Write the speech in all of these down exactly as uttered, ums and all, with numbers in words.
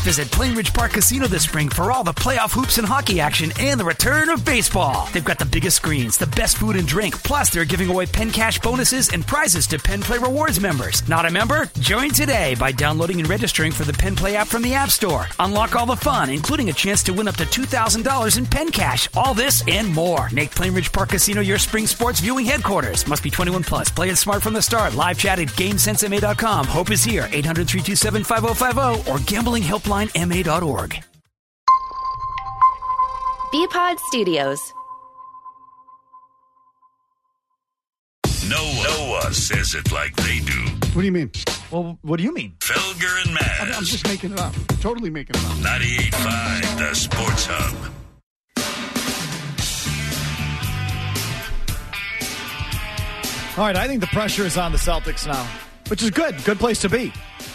Visit Plainridge Park Casino this spring for all the playoff hoops and hockey action and the return of baseball. They've got the biggest screens, the best food and drink, plus they're giving away Penn Cash bonuses and prizes to Penn Play Rewards members. Not a member? Join today by downloading and registering for the Penn Play app from the App Store. Unlock all the fun, including a chance to win up to two thousand dollars in Penn Cash. All this and more. Make Plainridge Park Casino your spring sports viewing headquarters. Must be twenty-one plus. Play it smart from the start. Live chat at game sense m a dot com. Hope is here. eight hundred, three two seven, five oh five oh or gambling helpline m a dot org. B-Pod Studios. No, no one says it like they do. What do you mean? Well, what do you mean? Felger and Maz. I'm, I'm just making it up. Totally making it up. ninety-eight point five, the Sports Hub. All right, I think the pressure is on the Celtics now, which is good. Good place to be.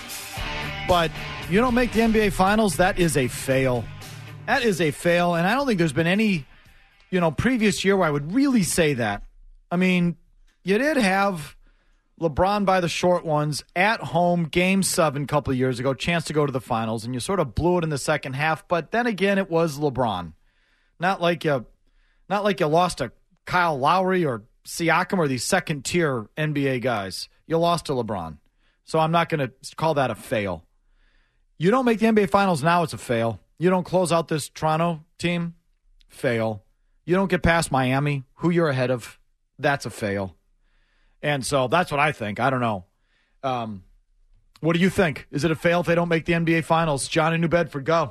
But you don't make the N B A Finals, that is a fail. That is a fail, and I don't think there's been any, you know, previous year where I would really say that. I mean, you did have LeBron by the short ones at home, game seven a couple of years ago, chance to go to the finals, and you sort of blew it in the second half. But then again, it was LeBron. Not like you, not like you lost to Kyle Lowry or Siakam or these second-tier N B A guys. You lost to LeBron. So I'm not going to call that a fail. You don't make the N B A Finals now, it's a fail. You don't close out this Toronto team, fail. You don't get past Miami, who you're ahead of, that's a fail. And so that's what I think. I don't know. Um, what do you think? Is it a fail if they don't make the N B A Finals? John in New Bedford, go.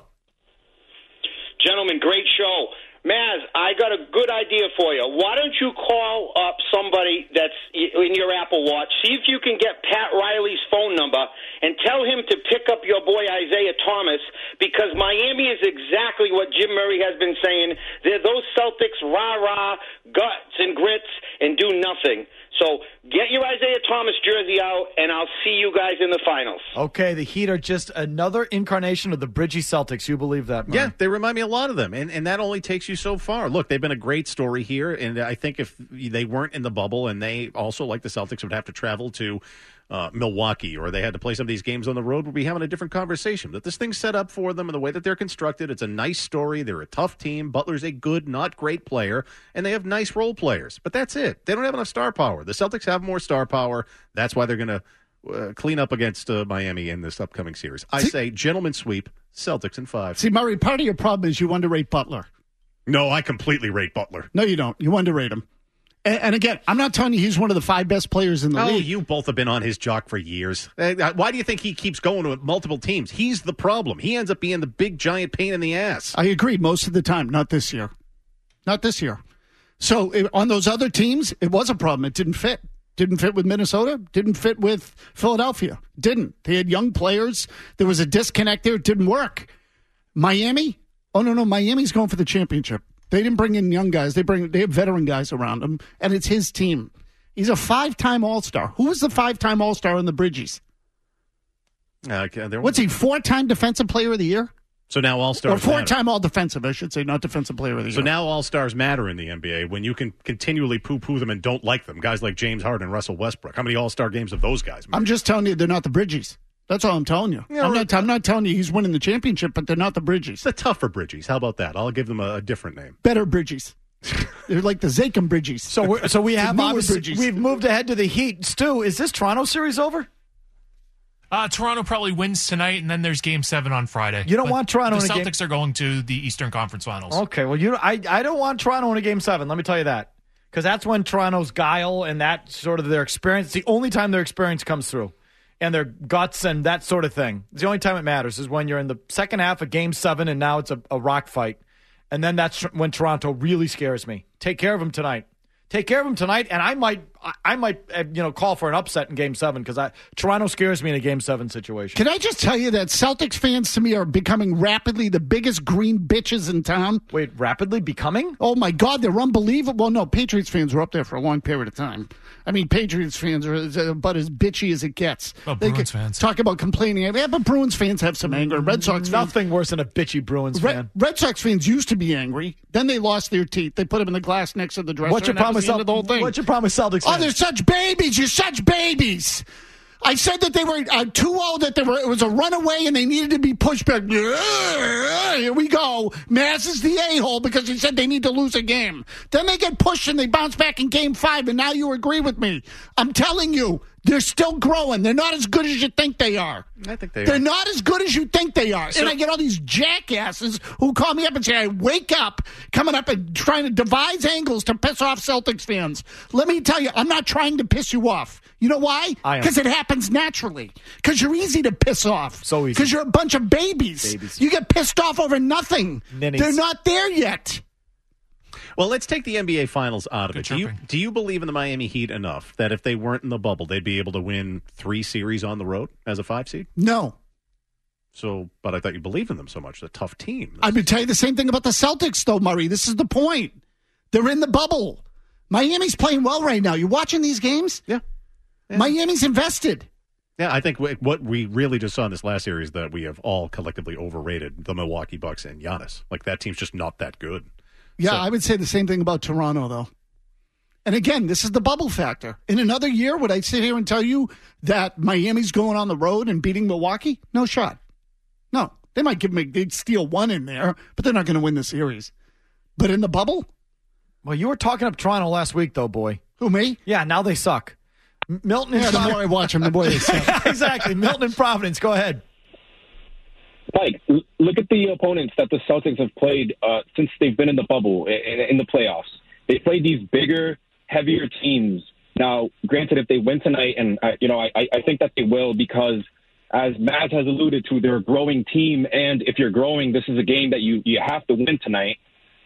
Gentlemen, great show. Maz, I got a good idea for you. Why don't you call up somebody that's in your Apple Watch, see if you can get Pat Riley's phone number, and tell him to pick up your boy Isaiah Thomas, because Miami is exactly what Jim Murray has been saying. They're those Celtics, rah-rah, guts and grits, and do nothing. So get your Isaiah Thomas jersey out, and I'll see you guys in the finals. Okay, the Heat are just another incarnation of the Bridgie Celtics. You believe that, Murray? Yeah, they remind me a lot of them, and, and that only takes you so far. Look, they've been a great story here, and I think if they weren't in the bubble and they also, like the Celtics, would have to travel to uh, Milwaukee or they had to play some of these games on the road, we'd be having a different conversation. But this thing's set up for them and the way that they're constructed, it's a nice story. They're a tough team. Butler's a good, not great player, and they have nice role players. But that's it. They don't have enough star power. The Celtics have more star power. That's why they're going to uh, clean up against uh, Miami in this upcoming series. I See, say gentleman sweep, Celtics in five. See, Murray, part of your problem is you underrate Butler. No, I completely rate Butler. No, you don't. You underrate him. And, and again, I'm not telling you he's one of the five best players in the oh, league. You both have been on his jock for years. Uh, why do you think he keeps going to multiple teams? He's the problem. He ends up being the big, giant pain in the ass. I agree most of the time. Not this year. Not this year. So it, on those other teams, it was a problem. It didn't fit. Didn't fit with Minnesota. Didn't fit with Philadelphia. Didn't. They had young players. There was a disconnect there. It didn't work. Miami? Oh, no, no. Miami's going for the championship. They didn't bring in young guys. They bring they have veteran guys around them, and it's his team. He's a five-time All-Star. Who was the five-time All-Star in the Bridgies? Uh, okay, What's he, four-time Defensive Player of the Year? So now All-Stars Or four-time All-Defensive, I should say, not Defensive Player of the Year. So now All-Stars matter in the N B A when you can continually poo-poo them and don't like them. Guys like James Harden and Russell Westbrook. How many All-Star games have those guys made? I'm just telling you they're not the Bridgies. That's all I'm telling you. Yeah, I'm, not, I'm not telling you he's winning the championship, but they're not the Bridgies. The tougher Bridgies. How about that? I'll give them a, a different name. Better Bridgies. They're like the Zakem Bridgies. So we're, so we have newer obviously, Bridgies. we've moved ahead to the Heat. Stu, is this Toronto series over? Uh, Toronto probably wins tonight, and then there's Game Seven on Friday. You don't But want Toronto The in a game- Celtics are going to the Eastern Conference Finals. Okay, well, you, I, I don't want Toronto in a game seven. Let me tell you that, because that's when Toronto's guile and that sort of their experience. It's the only time their experience comes through, and their guts and that sort of thing. It's the only time it matters is when you're in the second half of game seven, and now it's a, a rock fight, and then that's when Toronto really scares me. Take care of them tonight. Take care of them tonight, and I might, I might, you know, call for an upset in Game Seven because I Toronto scares me in a Game Seven situation. Can I just tell you that Celtics fans to me are becoming rapidly the biggest green bitches in town? Wait, rapidly becoming? Oh my God, they're unbelievable. Well, no, Patriots fans were up there for a long period of time. I mean, Patriots fans are about as bitchy as it gets. Oh, they Bruins fans talk about complaining. Yeah, but Bruins fans have some anger. Red Sox fans, nothing worse than a bitchy Bruins Red, fan. Red Sox fans used to be angry. Then they lost their teeth. They put them in the glass next to the dresser. What's your and that was promise? the end of the whole thing. What's your promise, Celtics? Oh, fans? they're such babies. You're such babies. I said that they were uh, two oh, that they were, it was a runaway and they needed to be pushed back. Here we go. Maz is the a-hole because he said they need to lose a game. Then they get pushed and they bounce back in game five, and now you agree with me. I'm telling you, they're still growing. They're not as good as you think they are. I think they They're are. not as good as you think they are. So, and I get all these jackasses who call me up and say, I wake up coming up and trying to devise angles to piss off Celtics fans. Let me tell you, I'm not trying to piss you off. You know why? Because it happens naturally. Because you're easy to piss off. So easy. Because you're a bunch of babies. Babies. You get pissed off over nothing. Ninnies. They're not there yet. Well, let's take the N B A Finals out of Good it. Do you, chirping. do you believe in the Miami Heat enough that if they weren't in the bubble, they'd be able to win three series on the road as a five seed? No. So, but I thought you believed in them so much. They're a tough team. I would tell you the same thing about the Celtics, though, Murray. This is the point. They're in the bubble. Miami's playing well right now. You watching these games? Yeah. yeah. Miami's invested. Yeah, I think w- what we really just saw in this last series that we have all collectively overrated the Milwaukee Bucks and Giannis. Like, that team's just not that good. Yeah, So- I would say the same thing about Toronto, though. And again, this is the bubble factor. In another year, would I sit here and tell you that Miami's going on the road and beating Milwaukee? No shot. No. They might give me, they'd steal one in there, but they're not going to win the series. But in the bubble? Well, you were talking up Toronto last week, though, boy. Who, me? Yeah, now they suck. M- Milton and Yeah, the Providence. more I watch them, the more they suck. Exactly. Milton and Providence. Go ahead. Mike, l- look at the opponents that the Celtics have played uh, since they've been in the bubble, in, in the playoffs. They played these bigger, heavier teams. Now, granted, if they win tonight, and uh, you know, I, I think that they will, because as Maz has alluded to, they're a growing team, and if you're growing, this is a game that you, you have to win tonight.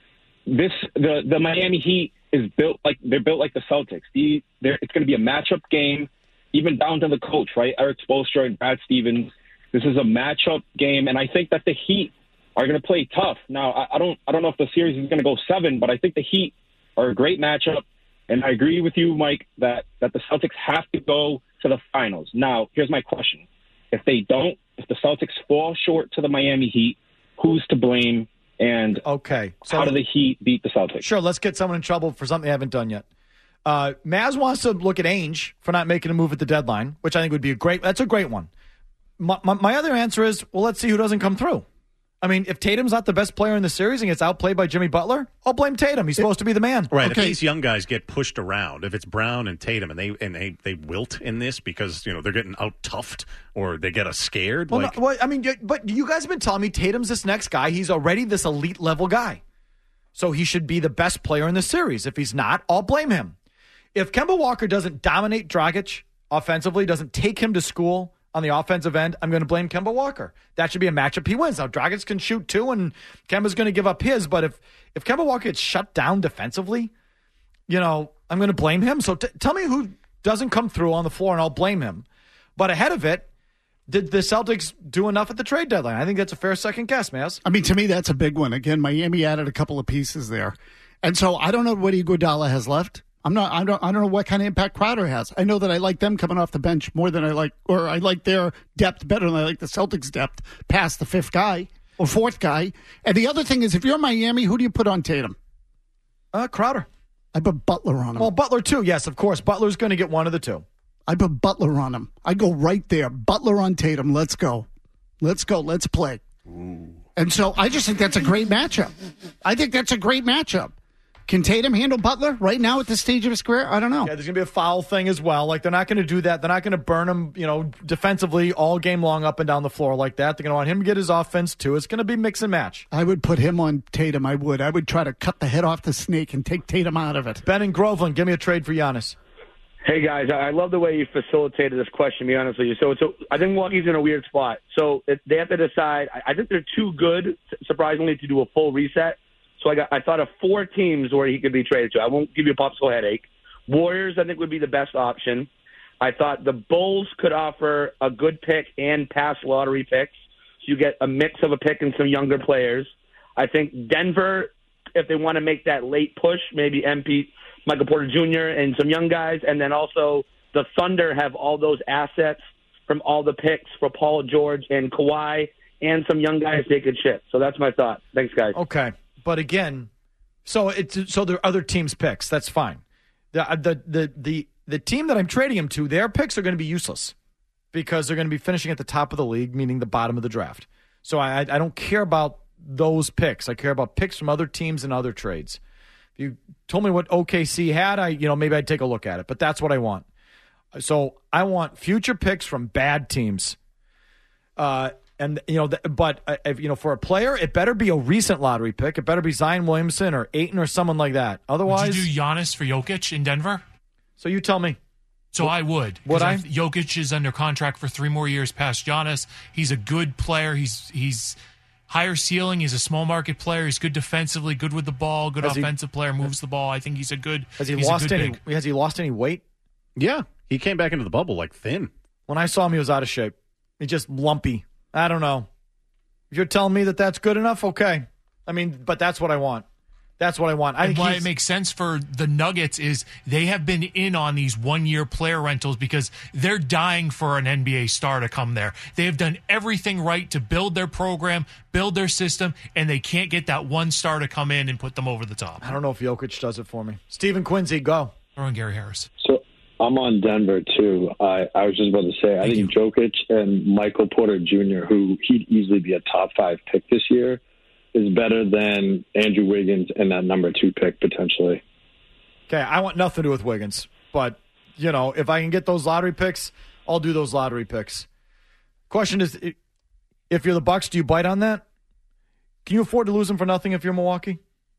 This the the Miami Heat is built like they're built like the Celtics. The, it's going to be a matchup game, even down to the coach, right? Eric Spoelstra and Brad Stevens. This is a matchup game, and I think that the Heat are going to play tough. Now, I, I don't I don't know if the series is going to go seven, but I think the Heat are a great matchup, and I agree with you, Mike, that, that the Celtics have to go to the finals. Now, here's my question. If they don't, if the Celtics fall short to the Miami Heat, who's to blame, and okay, so how do the Heat beat the Celtics? Sure, let's get someone in trouble for something they haven't done yet. Uh, Maz wants to look at Ainge for not making a move at the deadline, which I think would be a great – that's a great one. My, my, my other answer is, well, let's see who doesn't come through. I mean, if Tatum's not the best player in the series and gets outplayed by Jimmy Butler, I'll blame Tatum. He's supposed to be the man. Right. Okay. If these young guys get pushed around, if it's Brown and Tatum and they and they, they wilt in this because, you know, they're getting out toughed or they get us scared. Well, like, no, well, I mean, but you guys have been telling me Tatum's this next guy. He's already this elite level guy. So he should be the best player in the series. If he's not, I'll blame him. If Kemba Walker doesn't dominate Dragic offensively, doesn't take him to school on the offensive end, I'm going to blame Kemba Walker. That should be a matchup he wins. Now, Dragic can shoot too, and Kemba's going to give up his. But if, if Kemba Walker gets shut down defensively, you know, I'm going to blame him. So t- tell me who doesn't come through on the floor, and I'll blame him. But ahead of it, did the Celtics do enough at the trade deadline? I think that's a fair second guess, Maz. I mean, to me, that's a big one. Again, Miami added a couple of pieces there. And so I don't know what Iguodala has left. I'm not, I don't, I don't know what kind of impact Crowder has. I know that I like them coming off the bench more than I like, or I like their depth better than I like the Celtics' depth past the fifth guy or fourth guy. And the other thing is, if you're Miami, who do you put on Tatum? Uh, Crowder. I put Butler on him. Well, Butler too. Yes, of course. Butler's going to get one of the two. I put Butler on him. I go right there. Butler on Tatum. Let's go. Let's go. Let's play. Ooh. And so I just think that's a great matchup. I think that's a great matchup. Can Tatum handle Butler right now at this stage of his career? I don't know. Yeah, there's going to be a foul thing as well. Like, they're not going to do that. They're not going to burn him, you know, defensively all game long up and down the floor like that. They're going to want him to get his offense, too. It's going to be mix and match. I would put him on Tatum. I would. I would try to cut the head off the snake and take Tatum out of it. Ben in Groveland, give me a trade for Giannis. Hey, guys, I love the way you facilitated this question, to be honest with you. So it's a, I think Milwaukee's in a weird spot. So it, they have to decide. I, I think they're too good, surprisingly, to do a full reset. So I got I thought of four teams where he could be traded to. I won't give you a popsicle headache. Warriors, I think, would be the best option. I thought the Bulls could offer a good pick and past lottery picks. So you get a mix of a pick and some younger players. I think Denver, if they want to make that late push, maybe M P, Michael Porter Junior, and some young guys. And then also the Thunder have all those assets from all the picks for Paul George and Kawhi and some young guys they could ship. So that's my thought. Thanks, guys. Okay. But again, so it's so there are other teams' picks. That's fine. The the the the, the team that I'm trading him to, their picks are going to be useless. because they're going to be finishing at the top of the league, meaning the bottom of the draft. So I, I don't care about those picks. I care about picks from other teams and other trades. If you told me what O K C had, I you know maybe I'd take a look at it, but that's what I want. So I want future picks from bad teams. Uh, and you know, th- but uh, if, you know, for a player, it better be a recent lottery pick. It better be Zion Williamson or Ayton or someone like that. Otherwise, would you do Giannis for Jokic in Denver? So you tell me. So I would. Would I? Jokic is under contract for three more years past Giannis. He's a good player. He's he's higher ceiling. He's a small market player. He's good defensively, good with the ball, good has offensive he, player, moves the ball. I think he's a good. Has he he's lost any? Big. Has he lost any weight? Yeah, he came back into the bubble like thin. When I saw him, he was out of shape. He's just lumpy. I don't know. If you're telling me that that's good enough, okay. I mean, but that's what I want. That's what I want. I and think why it makes sense for the Nuggets is they have been in on these one-year player rentals because they're dying for an N B A star to come there. They have done everything right to build their program, build their system, and they can't get that one star to come in and put them over the top. I don't know if Jokic does it for me. Stephen Quincy, go. Or on Gary Harris. So I'm on Denver, too. I, I was just about to say, I Thank think you. Jokic and Michael Porter Junior, who he'd easily be a top five pick this year, is better than Andrew Wiggins and that number two pick, potentially. Okay, I want nothing to do with Wiggins. But, you know, if I can get those lottery picks, I'll do those lottery picks. Question is, if you're the Bucks, do you bite on that? Can you afford to lose them for nothing if you're Milwaukee?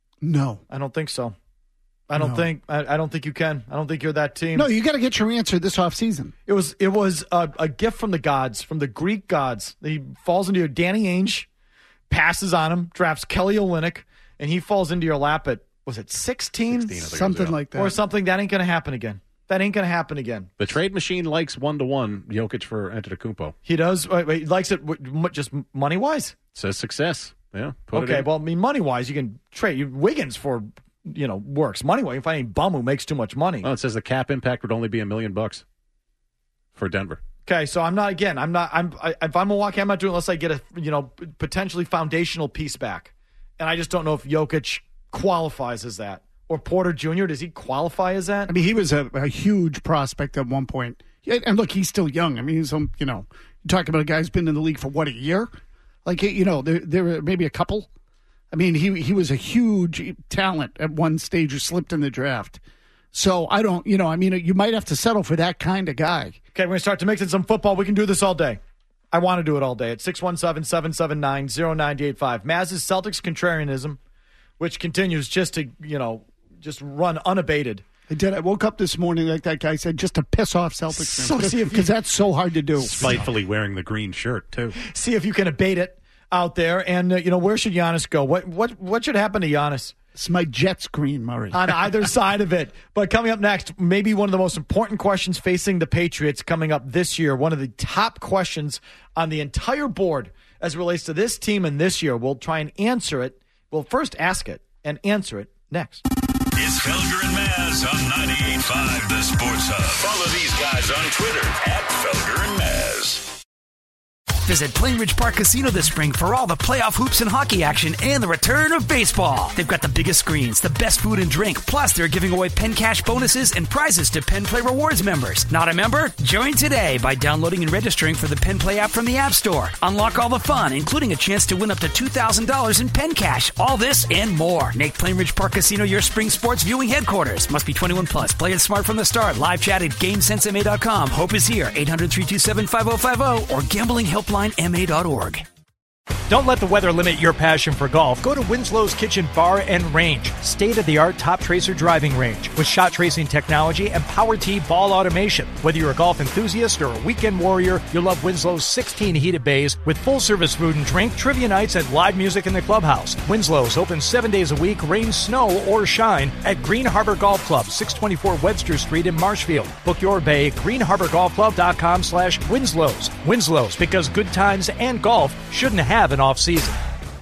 No. I don't think so. I don't No. think I, I don't think you can. I don't think you're that team. No, you got to get your answer this offseason. It was it was a, a gift from the gods, from the Greek gods. He falls into your Danny Ainge, passes on him, drafts Kelly Olynyk, and he falls into your lap at, was it sixteen? sixteen, I think it Something was, yeah. like that. Or something. That ain't going to happen again. That ain't going to happen again. The trade machine likes one-to-one Jokic for Antetokounmpo. He does. Wait, wait, he likes it w- just money-wise? Says success. Yeah. Put it Okay, in. well, I mean, money-wise, you can trade you, Wiggins for, you know, works. Money-wise, you can find any bum who makes too much money. Oh, it says the cap impact would only be a million bucks for Denver. Okay, so I'm not, again, I'm not, I'm, I, if I'm Milwaukee, I'm not doing it unless I get a, you know, potentially foundational piece back. And I just don't know if Jokic qualifies as that. Or Porter Junior, does he qualify as that? I mean, he was a, a huge prospect at one point. Yeah, and look, he's still young. I mean, he's, um, you know, you're talking about a guy who's been in the league for, what, a year? Like, you know, there, there were maybe a couple. I mean, he he was a huge talent at one stage who slipped in the draft. So I don't, you know, I mean, you might have to settle for that kind of guy. Okay, we're going to start to mix in some football. We can do this all day. I want to do it all day at six one seven, seven seven nine, zero nine eight five. Maz's Celtics contrarianism, which continues just to, you know, just run unabated. I did. I woke up this morning, like that guy said, just to piss off Celtics So fans. see if Because you- that's so hard to do. Spitefully wearing the green shirt, too. See if you can abate it out there. And, uh, you know, where should Giannis go? What what what should happen to Giannis? It's my Jets green, Murray. On either side of it. But coming up next, maybe one of the most important questions facing the Patriots coming up this year, one of the top questions on the entire board as it relates to this team and this year. We'll try and answer it. We'll first ask it and answer it next. It's Felger and Maz on ninety-eight point five The Sports Hub. Follow these guys on Twitter at Felger and Maz. Visit Plainridge Park Casino this spring for all the playoff hoops and hockey action and the return of baseball. They've got the biggest screens, the best food and drink, plus they're giving away Penn Cash bonuses and prizes to Penn Play Rewards members. Not a member? Join today by downloading and registering for the Penn Play app from the App Store. Unlock all the fun, including a chance to win up to two thousand dollars in Penn Cash. All this and more. Make Plainridge Park Casino your spring sports viewing headquarters. Must be twenty-one plus. Play it smart from the start. Live chat at game sense m a dot com. Hope is here. eight hundred, three two seven, five oh five oh or gambling helpline m a dot org. Don't let the weather limit your passion for golf. Go to Winslow's Kitchen Bar and Range, state-of-the-art top tracer driving range with shot tracing technology and power tee ball automation. Whether you're a golf enthusiast or a weekend warrior, you'll love Winslow's sixteen heated bays with full-service food and drink, trivia nights, and live music in the clubhouse. Winslow's open seven days a week, rain, snow, or shine at Green Harbor Golf Club, six twenty-four Webster Street in Marshfield. Book your bay at green harbor golf club dot com slash Winslow's. Winslow's, because good times and golf shouldn't have an off-season.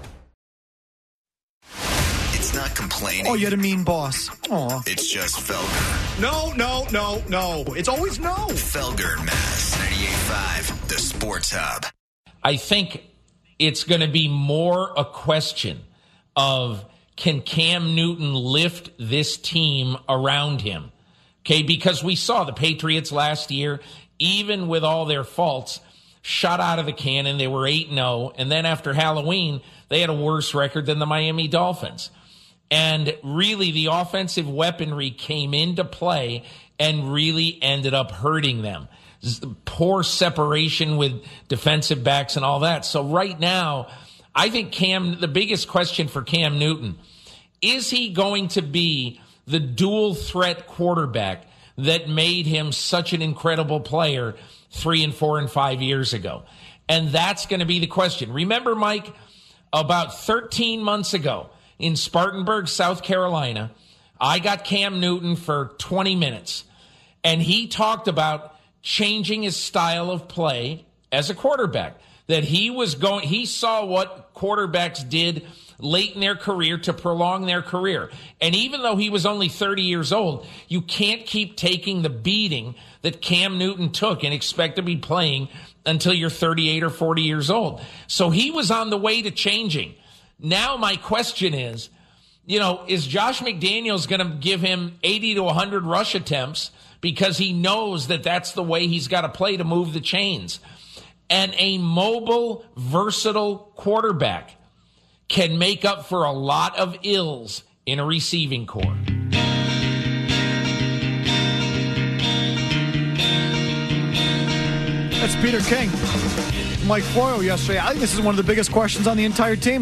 It's not complaining. Oh, you're the mean boss. Aw. It's just Felger. No, no, no, no. It's always no. Felger and Maz, ninety-eight point five, The Sports Hub. I think it's going to be more a question of can Cam Newton lift this team around him? Okay, because we saw the Patriots last year. even with all their faults, shot out of the cannon. They were eight and oh. And then after Halloween, they had a worse record than the Miami Dolphins. And really, the offensive weaponry came into play and really ended up hurting them. Poor separation with defensive backs and all that. So right now, I think Cam, the biggest question for Cam Newton, is he going to be the dual threat quarterback that made him such an incredible player three and four and five years ago? And that's going to be the question. Remember, Mike, about thirteen months ago in Spartanburg, South Carolina, I got Cam Newton for twenty minutes, and he talked about changing his style of play as a quarterback, that he was going, he saw what quarterbacks did late in their career to prolong their career. And even though he was only thirty years old, you can't keep taking the beating that Cam Newton took and expect to be playing until you're thirty-eight or forty years old. So he was on the way to changing. Now my question is, you know, is Josh McDaniels going to give him eighty to one hundred rush attempts because he knows that that's the way he's got to play to move the chains? And a mobile, versatile quarterback can make up for a lot of ills in a receiving corps. That's Peter King. Mike Florio yesterday. I think this is one of the biggest questions on the entire team.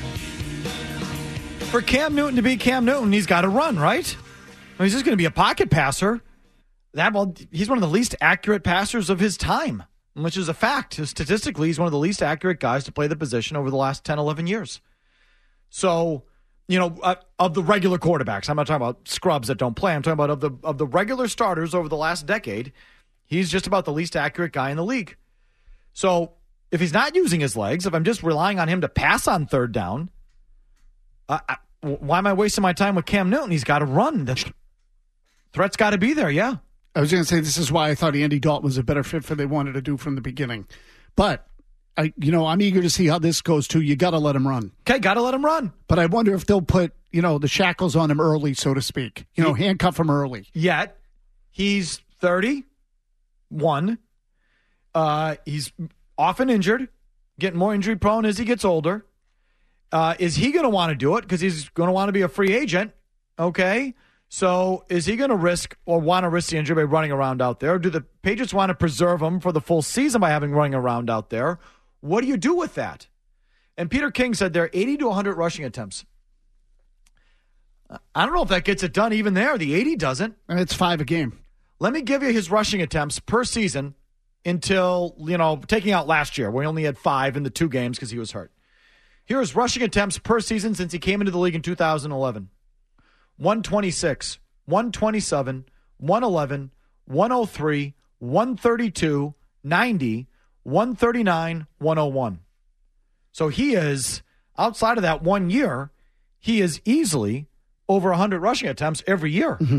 For Cam Newton to be Cam Newton, he's got to run, right? I mean, he's just going to be a pocket passer. That well, he's one of the least accurate passers of his time, which is a fact. Statistically, he's one of the least accurate guys to play the position over the last ten, eleven years. So, you know, uh, of the regular quarterbacks, I'm not talking about scrubs that don't play. I'm talking about of the of the regular starters over the last decade, he's just about the least accurate guy in the league. So if he's not using his legs, if I'm just relying on him to pass on third down, uh, I, why am I wasting my time with Cam Newton? He's got to run. The threat's got to be there, yeah. I was going to say this is why I thought Andy Dalton was a better fit for what they wanted to do from the beginning. But, I, you know, I'm eager to see how this goes, too. You got to let him run. Okay, got to let him run. But I wonder if they'll put, you know, the shackles on him early, so to speak. You know, he, handcuff him early. Yet, he's thirty-one. Uh, he's often injured, getting more injury prone as he gets older. Uh, is he going to want to do it? Because he's going to want to be a free agent. Okay. So is he going to risk or want to risk the injury by running around out there? Or do the Patriots want to preserve him for the full season by having running around out there? What do you do with that? And Peter King said there are eighty to one hundred rushing attempts. I don't know if that gets it done even there. The eighty doesn't. And it's five a game. Let me give you his rushing attempts per season until, you know, taking out last year, where he only had five in the two games because he was hurt. Here is rushing attempts per season since he came into the league in two thousand eleven. one twenty-six, one twenty-seven, one eleven, one oh three, one thirty-two, ninety, one thirty-nine, one oh one. So he is, outside of that one year, he is easily over one hundred rushing attempts every year. Mm-hmm.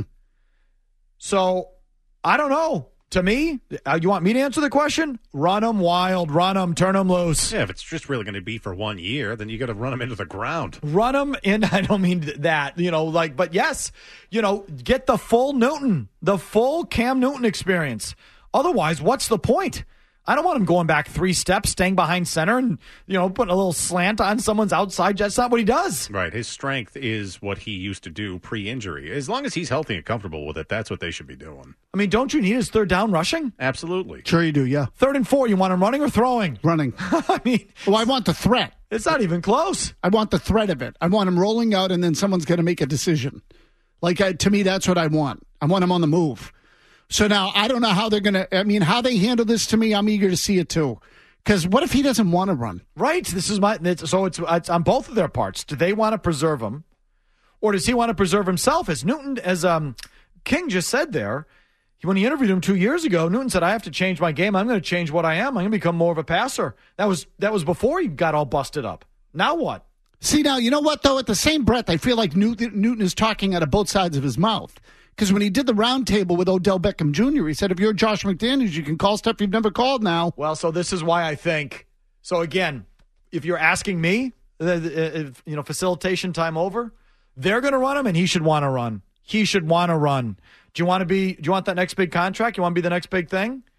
So, I don't know. To me, uh, you want me to answer the question? Run them wild, run them, turn them loose. Yeah, if it's just really going to be for one year, then you got to run them into the ground. Run them in, I don't mean that, you know, like, but yes, you know, get the full Newton, the full Cam Newton experience. Otherwise, what's the point? I don't want him going back three steps, staying behind center and, you know, putting a little slant on someone's outside. That's not what he does. Right. His strength is what he used to do pre-injury. As long as he's healthy and comfortable with it, that's what they should be doing. I mean, don't you need his third down rushing? Absolutely. Sure you do, yeah. Third and four, you want him running or throwing? Running. I mean. Well, I want the threat. It's not even close. I want the threat of it. I want him rolling out and then someone's going to make a decision. Like, I, to me, that's what I want. I want him on the move. So now I don't know how they're going to, I mean, how they handle this to me, I'm eager to see it too. Because what if he doesn't want to run? Right. This is my, it's, so it's, it's on both of their parts. Do they want to preserve him? Or does he want to preserve himself? As Newton, as um, King just said there, when he interviewed him two years ago, Newton said, I have to change my game. I'm going to change what I am. I'm going to become more of a passer. That was, that was before he got all busted up. Now what? See, now, you know what, though? At the same breath, I feel like Newton, Newton is talking out of both sides of his mouth. Because when he did the roundtable with Odell Beckham Junior, he said, if you're Josh McDaniels, you can call stuff you've never called now. Well, so this is why I think. So, again, if you're asking me, if, you know, facilitation time over, they're going to run him, and he should want to run. He should want to run. Do you want to be? Do you want that next big contract? You want to be the next big thing?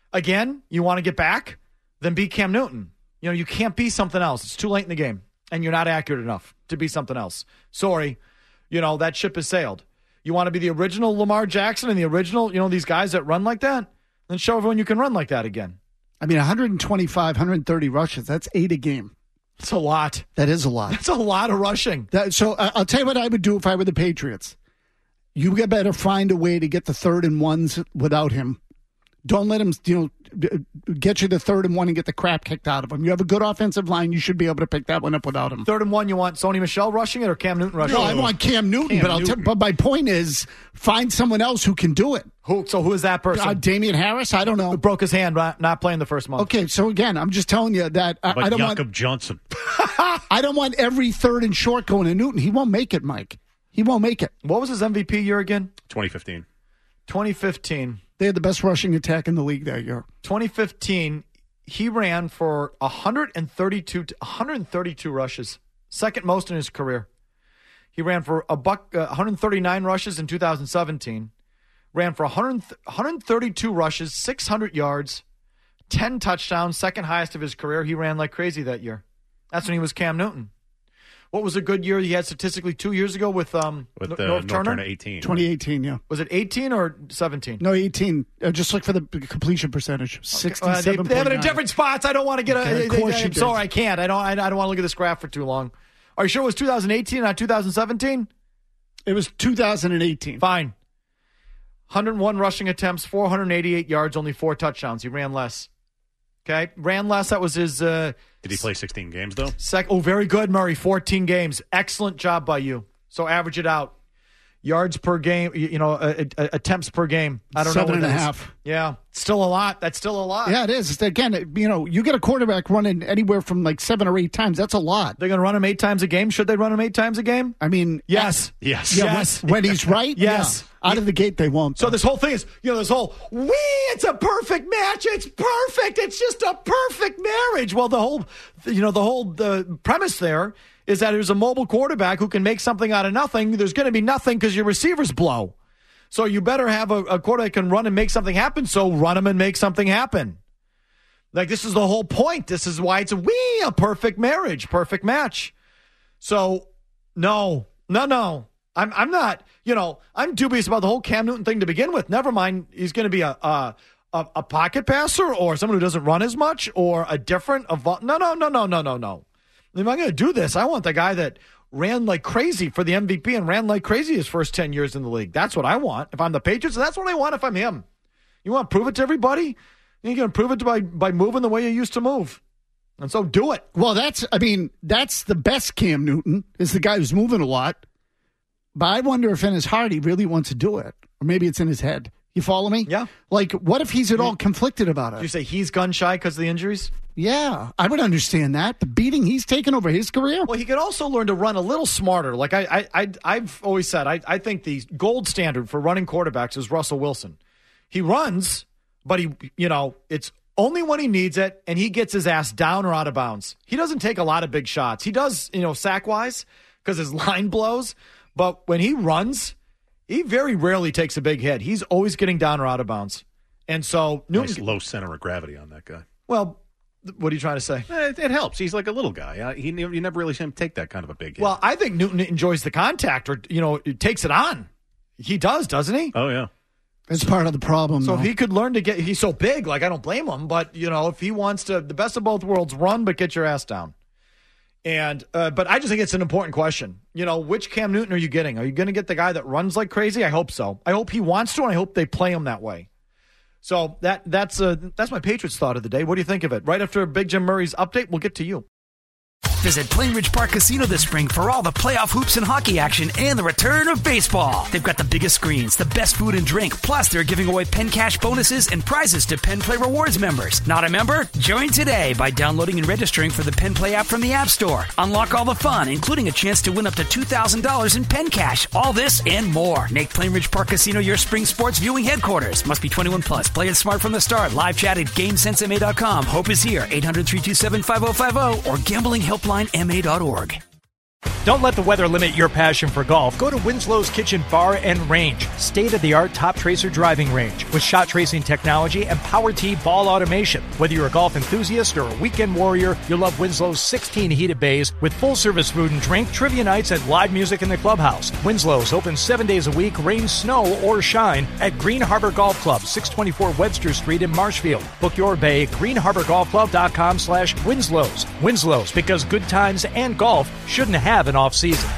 again, you want to get back, then be Cam Newton. You know, you can't be something else. It's too late in the game, and you're not accurate enough to be something else. Sorry, you know, that ship has sailed. You want to be the original Lamar Jackson and the original, you know, these guys that run like that? Then show everyone you can run like that again. I mean, one twenty-five, one thirty rushes, that's eight a game. It's a lot. That is a lot. That's a lot of rushing. That, so uh, I'll tell you what I would do if I were the Patriots. You better find a way to get the third and ones without him. Don't let him, you know, get you the third and one and get the crap kicked out of him. You have a good offensive line. You should be able to pick that one up without him. Third and one, you want Sony Michel rushing it or Cam Newton rushing no, it? No, I want Cam Newton, Cam but, I'll Newton. T- but my point is find someone else who can do it. Who? So who is that person? Uh, Damian Harris? I don't know. Who broke his hand not, not playing the first month. Okay, so again, I'm just telling you that I, But I don't Jakob want Johnson. I don't want every third and short going to Newton. He won't make it, Mike. He won't make it. What was his M V P year again? twenty fifteen. twenty fifteen. They had the best rushing attack in the league that year. twenty fifteen, he ran for one thirty-two, one thirty-two rushes, second most in his career. He ran for a buck, uh, one thirty-nine rushes in two thousand seventeen. Ran for one hundred, one thirty-two rushes, six hundred yards, ten touchdowns, second highest of his career. He ran like crazy that year. That's when he was Cam Newton. What was a good year he had statistically two years ago with um With N- uh, North Turner? Turner eighteen. twenty eighteen, yeah. Was it eighteen or seventeen? No, eighteen. Uh, just look for the completion percentage. Uh, sixty-seven. they, they have it in different spots. I don't want to get a. Okay, of I, course I, you I'm did. sorry, I can't. I don't. I, I don't want to look at this graph for too long. Are you sure it was two thousand eighteen, not two thousand seventeen? It was two thousand eighteen. Fine. one hundred one rushing attempts, four hundred eighty-eight yards, only four touchdowns. He ran less. Okay, ran less. That was his. Uh, Did he play sixteen games though? Sec- oh, very good, Murray. fourteen games. Excellent job by you. So average it out. Yards per game, you, you know, uh, uh, attempts per game. I don't Seven know what and a it is. half. Yeah, still a lot. That's still a lot. Yeah, it is. It's- Again, it- you know, you get a quarterback running anywhere from like seven or eight times. That's a lot. They're going to run him eight times a game. Should they run him eight times a game? I mean, Yes. Yes. yeah, Yes. when, when he's right, Yes. yeah. Out of the gate, they won't. So this whole thing is, you know, this whole, wee, it's a perfect match. It's perfect. It's just a perfect marriage. Well, the whole, you know, the whole the premise there is that there's a mobile quarterback who can make something out of nothing. There's going to be nothing because your receivers blow. So you better have a, a quarterback that can run and make something happen. So run him and make something happen. Like, this is the whole point. This is why it's a wee, a perfect marriage, perfect match. So, no, no, no. I'm I'm not, you know, I'm dubious about the whole Cam Newton thing to begin with. Never mind, he's going to be a, a a a pocket passer or someone who doesn't run as much or a different, a, no, no, no, no, no, no, no. If I'm going to do this, I want the guy that ran like crazy for the M V P and ran like crazy his first ten years in the league. That's what I want. If I'm the Patriots, that's what I want if I'm him. You want to prove it to everybody? You're going to prove it by, by moving the way you used to move. And so do it. Well, that's, I mean, that's the best Cam Newton, is the guy who's moving a lot. But I wonder if in his heart he really wants to do it. Or maybe it's in his head. You follow me? Yeah. Like, what if he's at all conflicted about Did you it? say he's gun shy because of the injuries? Yeah, I would understand that. The beating he's taken over his career. Well, he could also learn to run a little smarter. Like I, I, I I've always said, I, I think the gold standard for running quarterbacks is Russell Wilson. He runs, but he, you know, it's only when he needs it, and he gets his ass down or out of bounds. He doesn't take a lot of big shots. He does, you know, sack-wise because his line blows. But when he runs, he very rarely takes a big hit. He's always getting down or out of bounds. And so Newton, Nice low center of gravity on that guy. well, what are you trying to say? Eh, It, it helps. He's like a little guy. Uh, he you never really see him take that kind of a big hit. Well, I think Newton enjoys the contact, or you know, takes it on. He does, doesn't he? oh yeah. It's part of the problem. So though. if he could learn to get, he's so big. Like I don't blame him, but you know, if he wants to, the best of both worlds, run but get your ass down. And uh, but I just think it's an important question. You know, which Cam Newton are you getting? Are you going to get the guy that runs like crazy? I hope so. I hope he wants to, and I hope they play him that way. So that that's uh, that's my Patriots thought of the day. What do you think of it? Right after Big Jim Murray's update, we'll get to you. Visit Plainridge Park Casino this spring for all the playoff hoops and hockey action and the return of baseball. They've got the biggest screens, the best food and drink, plus they're giving away Penn Cash bonuses and prizes to Penn Play Rewards members. Not a member? Join today by downloading and registering for the Penn Play app from the App Store. Unlock all the fun, including a chance to win up to two thousand dollars in Penn Cash. All this and more. Make Plainridge Park Casino your spring sports viewing headquarters. Must be twenty-one plus. Play it smart from the start. Live chat at game sense M A dot com. Hope is here. eight hundred, three two seven, five oh five oh or gambling helpline M A dot org. Don't let the weather limit your passion for golf. Go to Winslow's Kitchen Bar and Range. State-of-the-art Top Tracer driving range with shot tracing technology and Power Tee ball automation. Whether you're a golf enthusiast or a weekend warrior, you'll love Winslow's sixteen heated bays with full-service food and drink, trivia nights, and live music in the clubhouse. Winslow's open seven days a week, rain, snow, or shine at Green Harbor Golf Club, six twenty-four Webster Street in Marshfield. Book your bay at green harbor golf club dot com slash Winslow's. Winslow's, because good times and golf shouldn't have an off-season.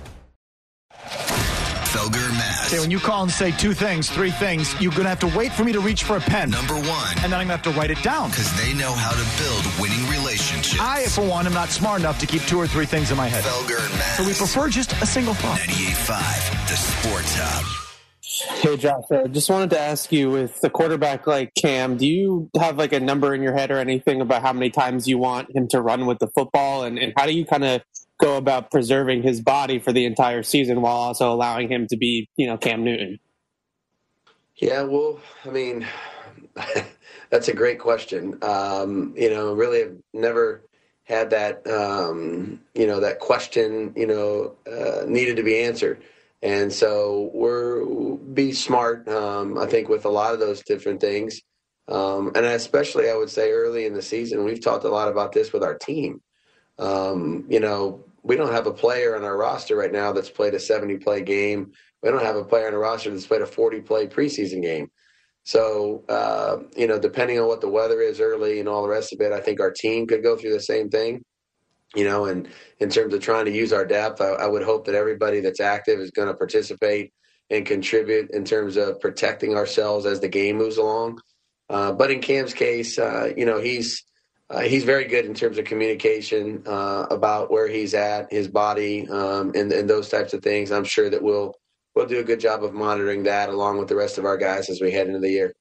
Felger and Maz. Okay, when you call and say two things, three things, you're going to have to wait for me to reach for a pen. Number one. And then I'm going to have to write it down. Because they know how to build winning relationships. I, for one, am not smart enough to keep two or three things in my head. Felger and Maz. So we prefer just a single thought. ninety-eight point five, the Sports Hub. Hey, Josh, I just wanted to ask you, with the quarterback like Cam, do you have like a number in your head or anything about how many times you want him to run with the football? And, and how do you kind of go about preserving his body for the entire season while also allowing him to be, you know, Cam Newton? Yeah, well, I mean, that's a great question. Um, you know, really have never had that, um, you know, that question, you know, uh, needed to be answered. And so we're be smart, um, I think, with a lot of those different things. Um, and especially, I would say, early in the season, we've talked a lot about this with our team. Um, you know, we don't have a player on our roster right now that's played a seventy-play game. We don't have a player on our roster that's played a forty-play preseason game. So, uh, you know, depending on what the weather is early and all the rest of it, I think our team could go through the same thing. You know, and in terms of trying to use our depth, I, I would hope that everybody that's active is going to participate and contribute in terms of protecting ourselves as the game moves along. Uh, but in Cam's case, uh, you know, he's uh, he's very good in terms of communication uh, about where he's at, his body, um, and, and those types of things. I'm sure that we'll we'll do a good job of monitoring that along with the rest of our guys as we head into the year.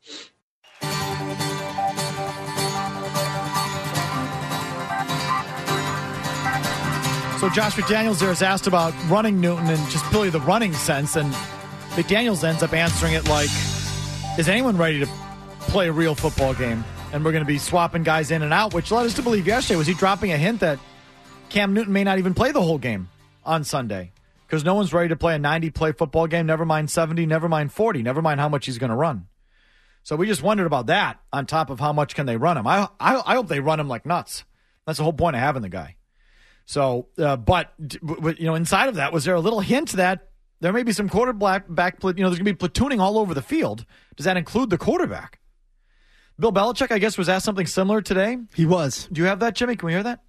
So Josh McDaniels there is asked about running Newton and just purely the running sense, and McDaniels ends up answering it like, is anyone ready to play a real football game? And we're going to be swapping guys in and out, which led us to believe yesterday, was he dropping a hint that Cam Newton may not even play the whole game on Sunday? Because no one's ready to play a ninety-play football game, never mind seventy, never mind forty, never mind how much he's going to run. So we just wondered about that on top of how much can they run him. I, I, I hope they run him like nuts. That's the whole point of having the guy. So, uh, but, you know, inside of that, was there a little hint that there may be some quarterback, back, you know, there's going to be platooning all over the field? Does that include the quarterback? Bill Belichick, I guess, was asked something similar today. He was. Do you have that, Jimmy? Can we hear that?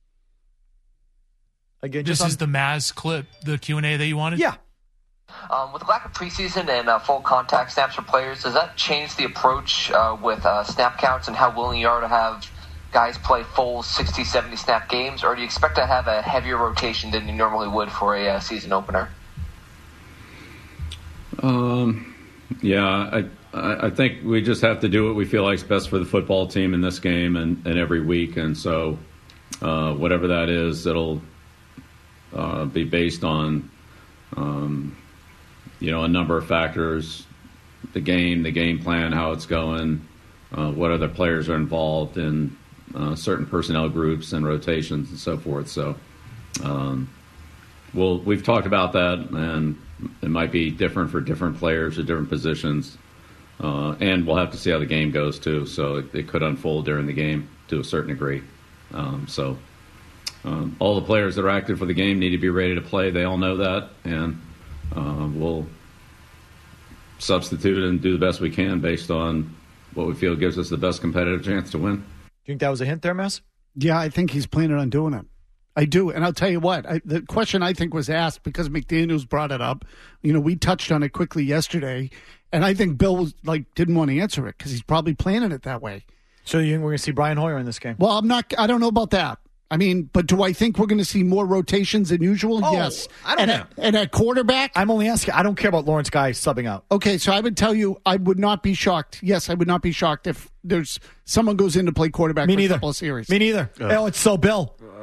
Again, this just is on- the Maz clip, the Q and A that you wanted? Yeah. Um, with the lack of preseason and uh, full contact snaps for players, does that change the approach uh, with uh, snap counts and how willing you are to have guys play full sixty, seventy snap games, or do you expect to have a heavier rotation than you normally would for a uh, season opener? Um, yeah, I I think we just have to do what we feel like is best for the football team in this game and, and every week, and so uh, whatever that is, it'll uh, be based on um, you know a number of factors: the game, the game plan, how it's going, uh, what other players are involved in. Uh, certain personnel groups and rotations and so forth. So, um, well, we've talked about that, and it might be different for different players at different positions. Uh, and we'll have to see how the game goes too. So it, it could unfold during the game to a certain degree. Um, so um, all the players that are active for the game need to be ready to play. They all know that, and uh, we'll substitute and do the best we can based on what we feel gives us the best competitive chance to win. Do you think that was a hint there, Mess? Yeah, I think he's planning on doing it. I do. And I'll tell you what, I, the question I think was asked because McDaniels brought it up. You know, we touched on it quickly yesterday, and I think Bill was like didn't want to answer it because he's probably planning it that way. So you think we're going to see Brian Hoyer in this game? Well, I'm not. I don't know about that. I mean, but do I think we're going to see more rotations than usual? Oh, yes. I don't and know. At, and at quarterback? I'm only asking. I don't care about Lawrence Guy subbing out. Okay, so I would tell you I would not be shocked. Yes, I would not be shocked if there's someone goes in to play quarterback Me for neither. a couple of series. Me neither. Oh. Oh, it's so Bill.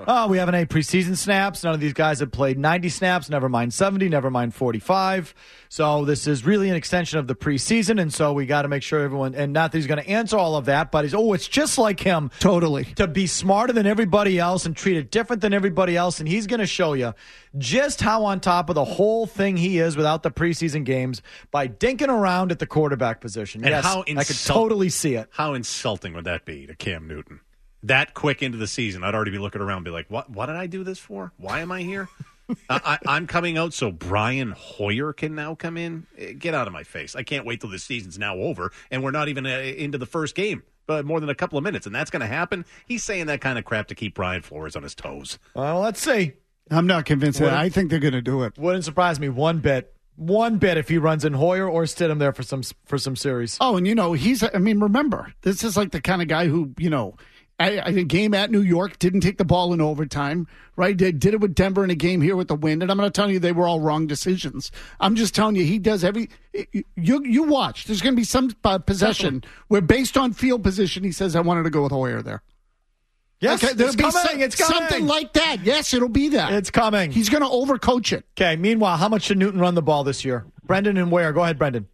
Oh, we haven't had preseason snaps. None of these guys have played ninety snaps, never mind seventy, never mind forty-five. So this is really an extension of the preseason, and so we got to make sure everyone, and not that he's going to answer all of that, but he's, oh, it's just like him. Totally. To be smarter than everybody else and treat it different than everybody else, and he's going to show you just how on top of the whole thing he is without the preseason games by dinking around at the quarterback position. And yes, how I could insult- totally see it. How insulting would that be to Cam Newton? That quick into the season, I'd already be looking around and be like, what, what did I do this for? Why am I here? I, I, I'm coming out so Brian Hoyer can now come in. Get out of my face. I can't wait till this season's now over, and we're not even uh, into the first game, but more than a couple of minutes, and that's going to happen. He's saying that kind of crap to keep Brian Flores on his toes. Well, let's see. I'm not convinced of that. I think they're going to do it. Wouldn't surprise me one bit. One bit if he runs in Hoyer or Stidham there for some for some series. Oh, and, you know, he's, I mean, remember, this is like the kind of guy who, you know, a, a game at New York, didn't take the ball in overtime, right? They did it with Denver in a game here with the Wind, and I'm not telling you they were all wrong decisions. I'm just telling you he does every – you you watch. There's going to be some uh, possession Definitely. where based on field position he says, I wanted to go with Hoyer there. Yes, okay, there'll it's be coming. Some, it's coming. Something like that. Yes, it'll be that. It's coming. He's going to overcoach it. Okay, meanwhile, how much should Newton run the ball this year? Brendan and Ware. Go ahead, Brendan.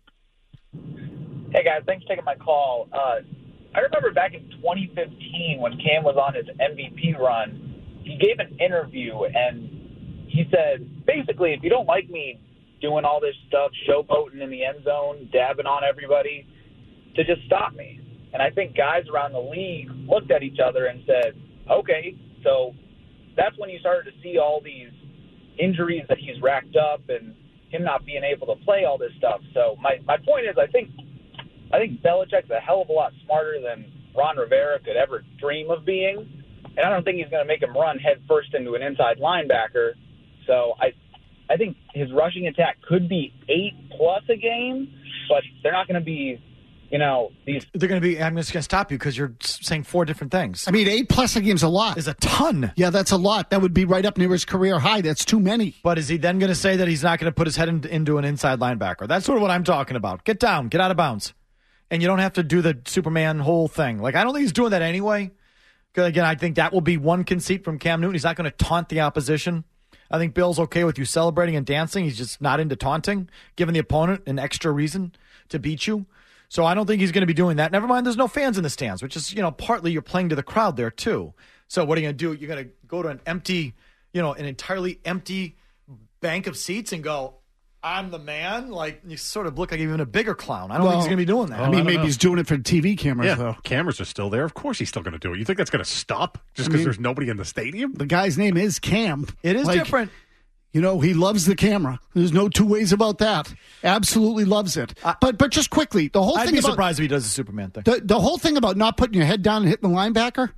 Hey, guys. Thanks for taking my call. Uh, I remember back in twenty fifteen when Cam was on his M V P run, he gave an interview, and he said, basically, if you don't like me doing all this stuff, showboating in the end zone, dabbing on everybody, to just stop me. And I think guys around the league looked at each other and said, okay, so that's when you started to see all these injuries that he's racked up and him not being able to play all this stuff. So my, my point is I think I think Belichick's a hell of a lot smarter than Ron Rivera could ever dream of being. And I don't think he's going to make him run head first into an inside linebacker. So I I think his rushing attack could be eight plus a game, but they're not going to be, you know, these. They're going to be. I'm just going to stop you because you're saying four different things. I mean, eight plus a game's a lot. Is a ton. Yeah, that's a lot. That would be right up near his career high. That's too many. But is he then going to say that he's not going to put his head in, into an inside linebacker? That's sort of what I'm talking about. Get down. Get out of bounds. And you don't have to do the Superman whole thing. Like, I don't think he's doing that anyway. Because, again, I think that will be one conceit from Cam Newton. He's not going to taunt the opposition. I think Bill's okay with you celebrating and dancing. He's just not into taunting, giving the opponent an extra reason to beat you. So I don't think he's going to be doing that. Never mind, there's no fans in the stands, which is, you know, partly you're playing to the crowd there, too. So what are you going to do? You're going to go to an empty, you know, an entirely empty bank of seats and go, I'm the man? Like, you sort of look like even a bigger clown. I don't well, think he's going to be doing that. I mean, I maybe know. he's doing it for T V cameras, Yeah, though. cameras are still there. Of course he's still going to do it. You think that's going to stop just I because mean, there's nobody in the stadium? The guy's name is Cam. It is like, different. You know, he loves the camera. There's no two ways about that. Absolutely loves it. Uh, but but just quickly, the whole I'd thing be about, surprised if he does the Superman thing. The, the whole thing about not putting your head down and hitting the linebacker,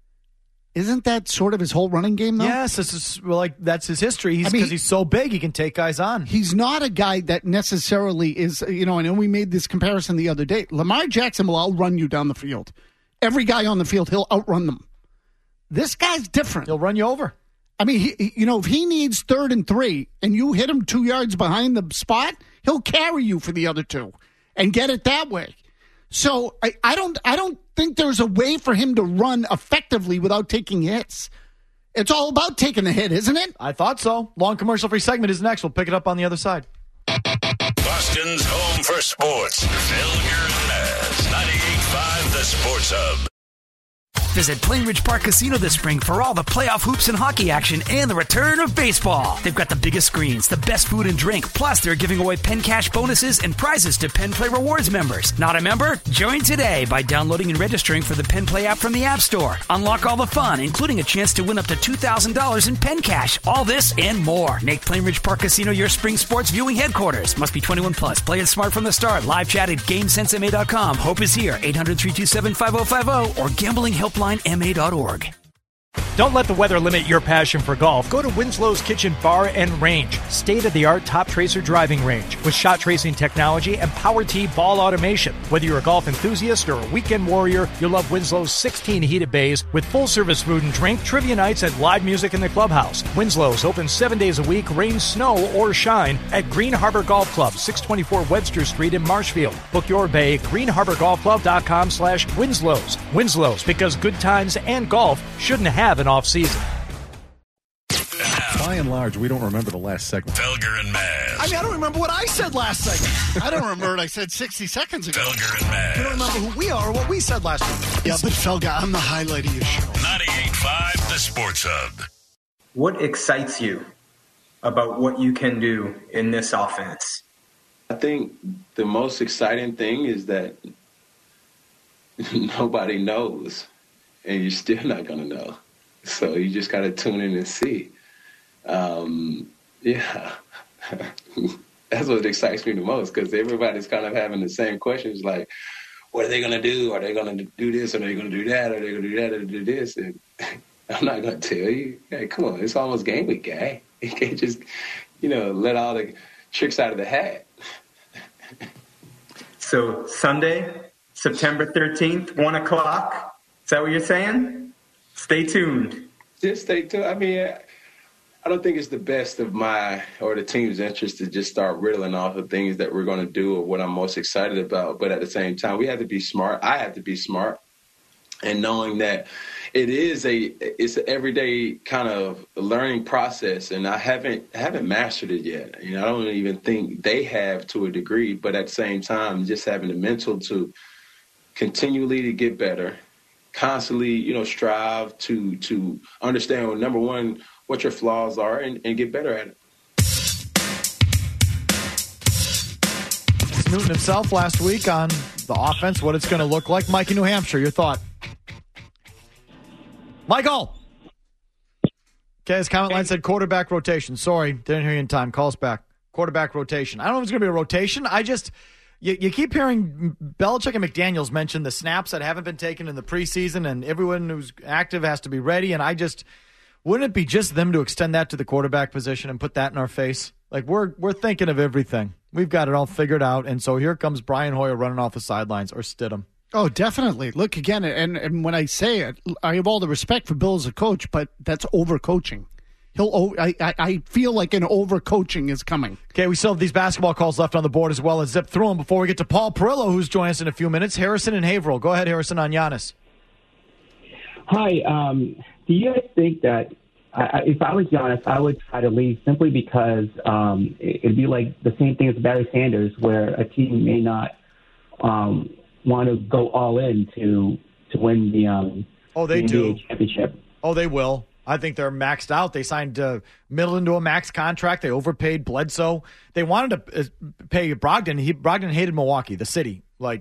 isn't that sort of his whole running game, though? Yes, this is well, like that's his history. He's I because mean, he's so big, he can take guys on. He's not a guy that necessarily is, you know, I know we made this comparison the other day. Lamar Jackson will outrun you down the field. Every guy on the field, he'll outrun them. This guy's different. He'll run you over. I mean, he, you know, if he needs third and three and you hit him two yards behind the spot, he'll carry you for the other two and get it that way. So I, I don't I don't think there's a way for him to run effectively without taking hits. It's all about taking the hit, isn't it? I thought so. Long commercial-free segment is next. We'll pick it up on the other side. Boston's home for sports. Felger and Maz. ninety-eight point five The Sports Hub. Visit Plainridge Park Casino this spring for all the playoff hoops and hockey action and the return of baseball. They've got the biggest screens, the best food and drink, plus they're giving away Penn Cash bonuses and prizes to Penn Play Rewards members. Not a member? Join today by downloading and registering for the Penn Play app from the App Store. Unlock all the fun, including a chance to win up to two thousand dollars in Penn Cash. All this and more. Make Plainridge Park Casino your spring sports viewing headquarters. Must be twenty-one plus. Play it smart from the start. Live chat at game sense m a dot com. Hope is here. eight hundred, three two seven, five oh five oh or gambling helpline m a dot org. Don't let the weather limit your passion for golf. Go to Winslow's Kitchen Bar and Range. State-of-the-art Top Tracer driving range with shot tracing technology and Power Tee ball automation. Whether you're a golf enthusiast or a weekend warrior, you'll love Winslow's sixteen heated bays with full-service food and drink, trivia nights, and live music in the clubhouse. Winslow's open seven days a week, rain, snow, or shine at Green Harbor Golf Club, six twenty-four Webster Street in Marshfield. Book your bay at green harbor golf club dot com slash Winslow's. Winslow's, because good times and golf shouldn't have an off-season. By and large, we don't remember the last segment. Felger and Maz. I mean, I don't remember what I said last segment. I don't remember what I said sixty seconds ago. Felger and Maz. You don't remember who we are or what we said last week. Yeah, but Felger, I'm the highlight of your show. ninety-eight point five, the Sports Hub. What excites you about what you can do in this offense? I think the most exciting thing is that nobody knows, and you're still not going to know. So you just got to tune in and see. Um, yeah, that's what excites me the most, because everybody's kind of having the same questions, like, what are they going to do? Are they going to do this? Are they going to do that? Are they going to do that? Or do this? And I'm not going to tell you. Hey, come on, it's almost game week, guy. You can't just, you know, let all the tricks out of the hat. So Sunday, September thirteenth, one o'clock. Is that what you're saying? Stay tuned. Just stay tuned. I mean, I don't think it's the best of my or the team's interest to just start riddling off the things that we're going to do or what I'm most excited about. But at the same time, we have to be smart. I have to be smart. And knowing that it is a it's an everyday kind of learning process, and I haven't haven't mastered it yet. You know, I don't even think they have to a degree, but at the same time, just having the mental to continually to get better, constantly, you know, strive to to understand, well, number one, what your flaws are, and, and get better at it. Newton himself last week on the offense, what it's going to look like. Mike in New Hampshire, your thought? Michael! Okay, his comment line said quarterback rotation. Sorry, didn't hear you in time. Call us back. Quarterback rotation. I don't know if it's going to be a rotation. I just, you, you keep hearing Belichick and McDaniels mention the snaps that haven't been taken in the preseason, and everyone who's active has to be ready, and I just, wouldn't it be just them to extend that to the quarterback position and put that in our face? Like, we're we're thinking of everything. We've got it all figured out, and so here comes Brian Hoyer running off the sidelines, or Stidham. Oh, definitely. Look, again, and, and when I say it, I have all the respect for Bill as a coach, but that's overcoaching. He'll. I, I, I feel like an overcoaching is coming. Okay, we still have these basketball calls left on the board as well as zip through them before we get to Paul Perillo, who's joining us in a few minutes. Harrison and Haverhill. Go ahead, Harrison, on Giannis. Hi. Um, do you guys think that I, if I was Giannis, I would try to leave simply because um, it, it'd be like the same thing as Barry Sanders, where a team may not um, want to go all in to to win the um, oh they the do N B A championship. Oh, they will. I think they're maxed out. They signed uh, Middleton to a max contract. They overpaid Bledsoe. They wanted to uh, pay Brogdon. He Brogdon hated Milwaukee, the city. Like,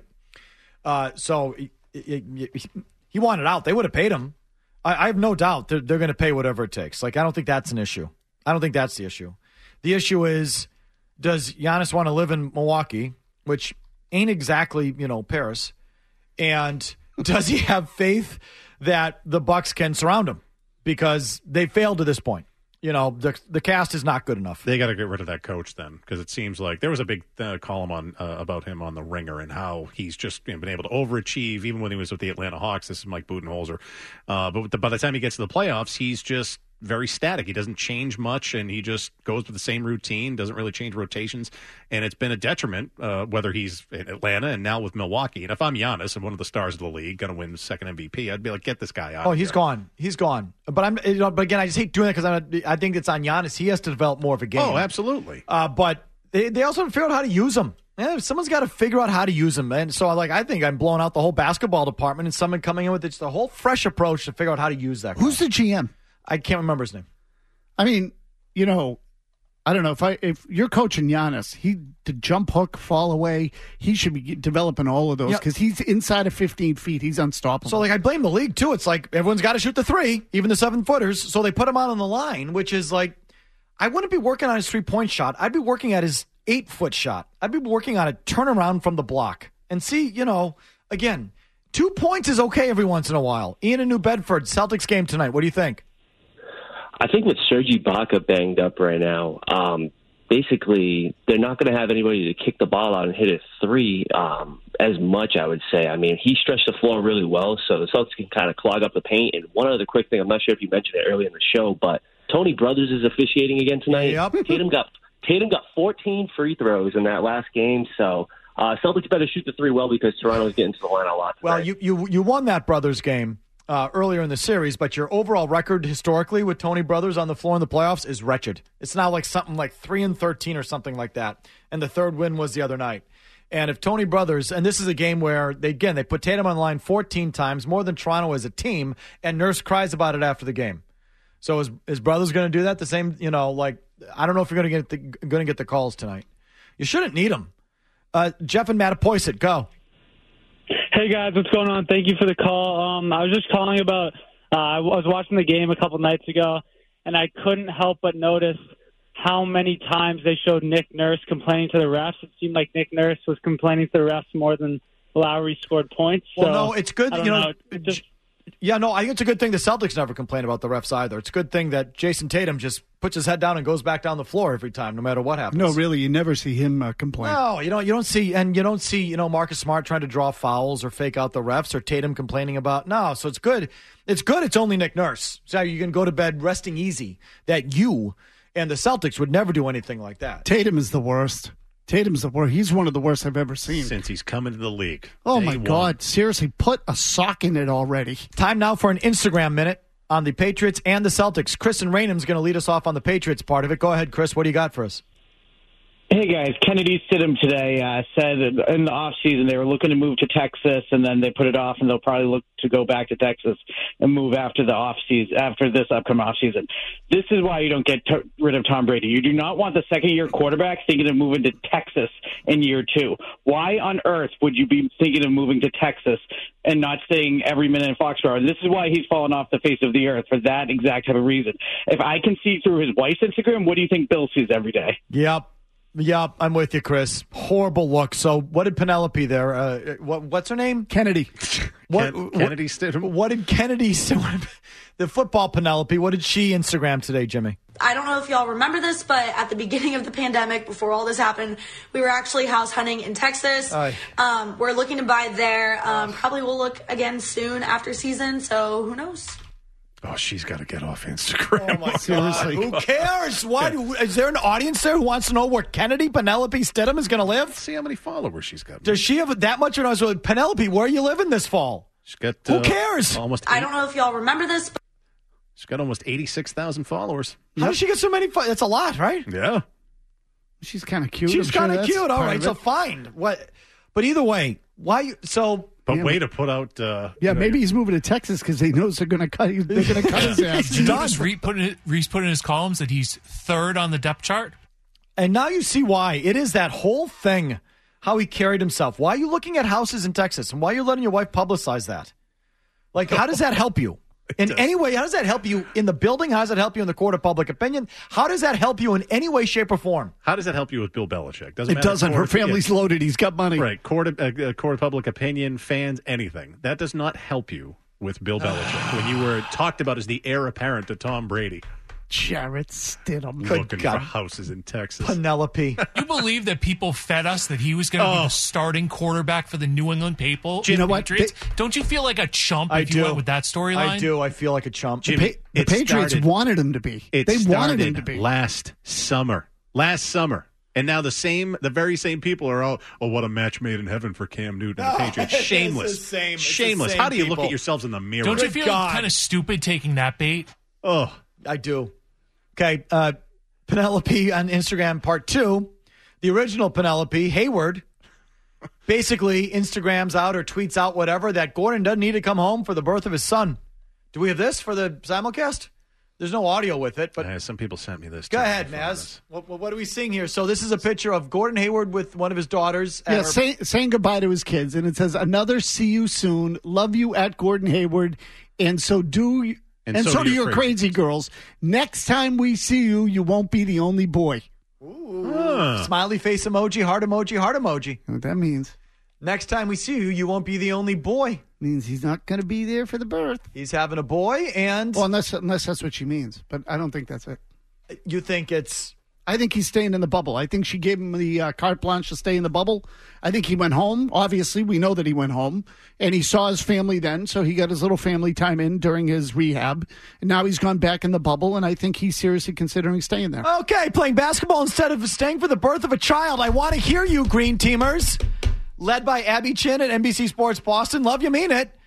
uh, so he, he, he wanted out. They would have paid him. I, I have no doubt they're, they're going to pay whatever it takes. Like, I don't think that's an issue. I don't think that's the issue. The issue is, does Giannis want to live in Milwaukee, which ain't exactly, you know, Paris, and does he have faith that the Bucks can surround him? Because they failed to this point. You know, the the cast is not good enough. They got to get rid of that coach then, because it seems like there was a big uh, column on uh, about him on The Ringer and how he's just you know, been able to overachieve, even when he was with the Atlanta Hawks. This is Mike Budenholzer. Uh, but the, by the time he gets to the playoffs, he's just very static. He doesn't change much, and he just goes with the same routine, doesn't really change rotations, and it's been a detriment, uh, whether he's in Atlanta and now with Milwaukee. And if I'm Giannis and one of the stars of the league, going to win the second M V P, I'd be like, get this guy out. Oh, of he's here. gone. He's gone. But I'm. You know, but again, I just hate doing that because I think it's on Giannis. He has to develop more of a game. Oh, absolutely. Uh, but they they also haven't figured out how to use him. Yeah, someone's got to figure out how to use him. And so, like, I think I'm blowing out the whole basketball department and someone coming in with just a whole fresh approach to figure out how to use that guy. Who's the G M? I can't remember his name. I mean, you know, I don't know if I if you're coaching Giannis, he the jump hook, fall away, he should be developing all of those because he's inside of fifteen feet. He's unstoppable. So, like, I blame the league too. It's like everyone's got to shoot the three, even the seven footers. So they put him out on the line, which is like, I wouldn't be working on his three point shot. I'd be working at his eight foot shot. I'd be working on a turnaround from the block and see, you know, again, two points is okay every once in a while. Ian in New Bedford, Celtics game tonight. What do you think? I think with Serge Ibaka banged up right now, um, basically they're not going to have anybody to kick the ball out and hit a three um, as much, I would say. I mean, he stretched the floor really well, so the Celtics can kind of clog up the paint. And one other quick thing, I'm not sure if you mentioned it earlier in the show, but Tony Brothers is officiating again tonight. Yep. Tatum got Tatum got fourteen free throws in that last game, so uh, Celtics better shoot the three well because Toronto's getting to the line a lot tonight. Well, you, you, you won that Brothers game. uh, earlier in the series, but your overall record historically with Tony Brothers on the floor in the playoffs is wretched. It's now like something like three and thirteen or something like that. And the third win was the other night. And if Tony Brothers, and this is a game where, they again, they put Tatum on the line fourteen times, more than Toronto as a team, and Nurse cries about it after the game. So is, is Brothers going to do that? The same, you know, like, I don't know if you're going to get the going to get the calls tonight. You shouldn't need them. Uh, Jeff and Mattapoisett, go. Hey, guys, what's going on? Thank you for the call. Um, I was just calling about, uh, I was watching the game a couple nights ago, and I couldn't help but notice how many times they showed Nick Nurse complaining to the refs. It seemed like Nick Nurse was complaining to the refs more than Lowry scored points. So, well, no, it's good. I You don't know, know. It just, yeah, no, I think it's a good thing the Celtics never complain about the refs either. It's a good thing that Jason Tatum just puts his head down and goes back down the floor every time, no matter what happens. No, really, you never see him uh, complain. No, you don't. You don't see, and you don't see, you know, Marcus Smart trying to draw fouls or fake out the refs, or Tatum complaining about. No, so it's good. It's good. It's only Nick Nurse, so you can go to bed resting easy. That you and the Celtics would never do anything like that. Tatum is the worst. Tatum's the worst. He's one of the worst I've ever seen since he's come into the league. Oh Day my one. God! Seriously, put a sock in it already. Time now for an Instagram minute on the Patriots and the Celtics. Chris and Raynham's going to lead us off on the Patriots part of it. Go ahead, Chris. What do you got for us? Hey, guys. Kennedy Stidham today uh, said in the offseason they were looking to move to Texas, and then they put it off, and they'll probably look to go back to Texas and move after the offseason, after this upcoming offseason. This is why you don't get t- rid of Tom Brady. You do not want the second-year quarterback thinking of moving to Texas in year two. Why on earth would you be thinking of moving to Texas and not staying every minute in Foxborough? And this is why he's fallen off the face of the earth, for that exact type of reason. If I can see through his wife's Instagram, what do you think Bill sees every day? Yep. Yeah, I'm with you, Chris. Horrible look. So, what did Penelope there? Uh, what, what's her name? Kennedy. What, Ken- Kennedy Stidham. What, what did Kennedy? The football Penelope. What did she Instagram today, Jimmy? I don't know if y'all remember this, but at the beginning of the pandemic, before all this happened, we were actually house hunting in Texas. Aye. Um, we're looking to buy there. Um, probably will look again soon after season. So who knows? Oh, she's got to get off Instagram. Oh, my God. Seriously. Who cares? Why do, is there an audience there who wants to know where Kennedy Penelope Stidham is going to live? See how many followers she's got. Does she have that much? Or so Penelope, where are you living this fall? She's got. Who Uh, cares? Almost. I don't know if y'all remember this, but She's got almost eighty-six thousand followers. How does she get so many? Fo- That's a lot, right? Yeah. She's kind of cute. She's I'm sure kind of that's cute. All part right, of so it. fine. What? But either way, why? You, so. But Yeah, way but- to put out. Uh, Yeah, you know, maybe he's moving to Texas because he knows they're going to cut. They're going to cut his ass. Did you notice Reese put, in, Reese put in his columns that he's third on the depth chart? And now you see why. It is that whole thing, how he carried himself. Why are you looking at houses in Texas? And why are you letting your wife publicize that? Like, how does that help you? In any way, how does that help you in the building? How does that help you in the court of public opinion? How does that help you in any way, shape, or form? How does that help you with Bill Belichick? Doesn't It matter. doesn't. Her Court- family's yeah. loaded. He's got money. Right. Court of, uh, uh, court of public opinion, fans, anything. That does not help you with Bill Belichick when you were talked about as the heir apparent to Tom Brady. Jarrett Stidham. Good Looking God. for houses in Texas. Penelope. You believe that people fed us that he was going to be Oh. the starting quarterback for the New England People, You know what? Patriots? Don't you feel like a chump I if you do. went with that storyline? I do. I feel like a chump. Jimmy, Pa- the it Patriots started- wanted him to be. It they wanted started him to be. last summer. Last summer. And now the same, the very same people are, oh, oh what a match made in heaven for Cam Newton and the No, Patriots. it's Shameless. the same- it's the Shameless. same How do you look people. at yourselves in the mirror? Don't you Good feel God. kind of stupid taking that bait? Oh, I do. Okay, uh, Penelope on Instagram part two. The original Penelope, Hayward, basically Instagrams out or tweets out whatever that Gordon doesn't need to come home for the birth of his son. Do we have this for the simulcast? There's no audio with it, but Uh, some people sent me this. go too. ahead, I found Maz. this. What, what, what are we seeing here? So this is a picture of Gordon Hayward with one of his daughters. at Yeah, her- say, saying goodbye to his kids, and it says, "Another see you soon. Love you at Gordon Hayward, and so do you, And and, so so, do do your your crazy crazy girls. Next time we see you, you won't be the only boy." Huh. Smiley face emoji, heart emoji, heart emoji. You know what that means? Next time we see you, you won't be the only boy. Means he's not going to be there for the birth. He's having a boy, and Well, unless unless that's what she means, but I don't think that's it. you think it's I think he's staying in the bubble. I think she gave him the uh, carte blanche to stay in the bubble. I think he went home. Obviously, we know that he went home, and he saw his family then, so he got his little family time in during his rehab. And now he's gone back in the bubble, and I think he's seriously considering staying there. okay. Playing basketball instead of staying for the birth of a child. I want to hear you, Green Teamers. Led by Abby Chin at N B C Sports Boston. Love you, mean it.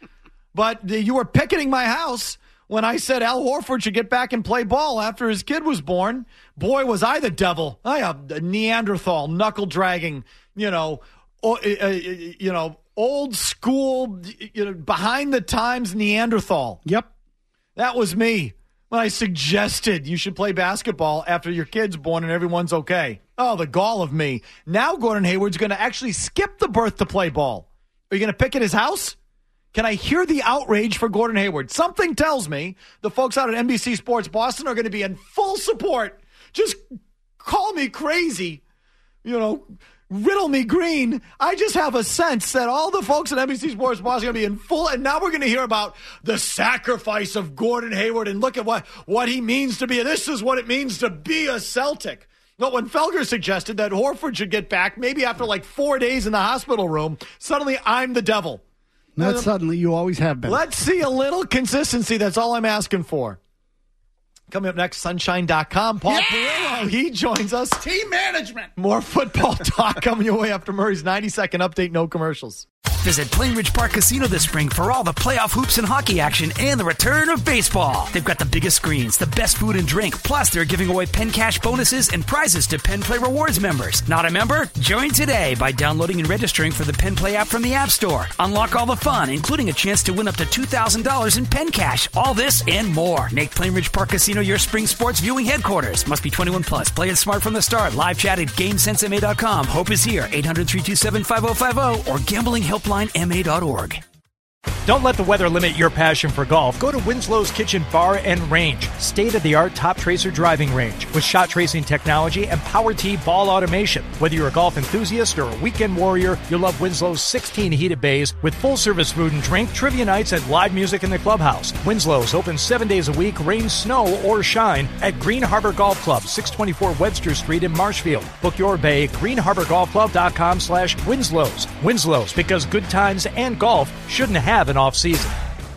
But you were picketing my house when I said Al Horford should get back and play ball after his kid was born. Boy, was I the devil. I am a Neanderthal, knuckle-dragging, you know, uh, you know, old school, you know, behind the times Neanderthal. Yep. That was me when I suggested you should play basketball after your kid's born and everyone's okay. Oh, the gall of me. Now Gordon Hayward's going to actually skip the birth to play ball. Are you going to picket his house? Can I hear the outrage for Gordon Hayward? Something tells me the folks out at N B C Sports Boston are going to be in full support. Just call me crazy, you know, riddle me green. I just have a sense that all the folks at N B C Sports Boston are going to be in full, and now we're going to hear about the sacrifice of Gordon Hayward and look at what, what he means to be. This is what it means to be a Celtic. But when Felger suggested that Horford should get back, maybe after like four days in the hospital room, suddenly I'm the devil. Not uh, suddenly, you always have been. Let's see a little consistency. That's all I'm asking for. Coming up next, sunshine dot com. Paul yeah! Perillo, he joins us. Team management. More football talk coming your way after Murray's ninety-second update. No commercials. Visit Plainridge Park Casino this spring for all the playoff hoops and hockey action and the return of baseball. They've got the biggest screens, the best food and drink, plus they're giving away Penn Cash bonuses and prizes to Penn Play Rewards members. Not a member? Join today by downloading and registering for the Penn Play app from the App Store. Unlock all the fun, including a chance to win up to two thousand dollars in Penn Cash. All this and more. Make Plainridge Park Casino your spring sports viewing headquarters. Must be twenty-one plus. Play it smart from the start. Live chat at GameSense M A dot com. Hope is here. eight hundred, three two seven, five oh five oh or gambling helpline M A dot org. Don't let the weather limit your passion for golf. Go to Winslow's Kitchen Bar and Range. State-of-the-art Top Tracer driving range with shot tracing technology and Power Tee ball automation. Whether you're a golf enthusiast or a weekend warrior, you'll love Winslow's sixteen heated bays with full-service food and drink, trivia nights, and live music in the clubhouse. Winslow's open seven days a week, rain, snow, or shine at Green Harbor Golf Club, six twenty-four Webster Street in Marshfield. Book your bay at green harbor golf club dot com slash Winslow's. Winslow's, because good times and golf shouldn't have an off-season.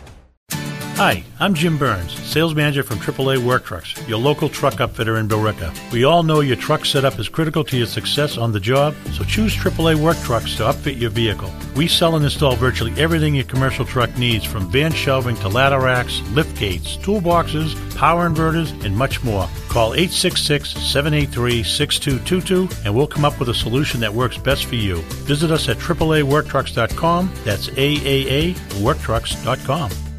Hi, I'm Jim Burns, sales manager from triple A Work Trucks, your local truck upfitter in Billerica. We all know your truck setup is critical to your success on the job, so choose triple A Work Trucks to upfit your vehicle. We sell and install virtually everything your commercial truck needs, from van shelving to ladder racks, lift gates, toolboxes, power inverters, and much more. Call eight six six, seven eight three, six two two two and we'll come up with a solution that works best for you. Visit us at triple A work trucks dot com. That's A A A work trucks dot com.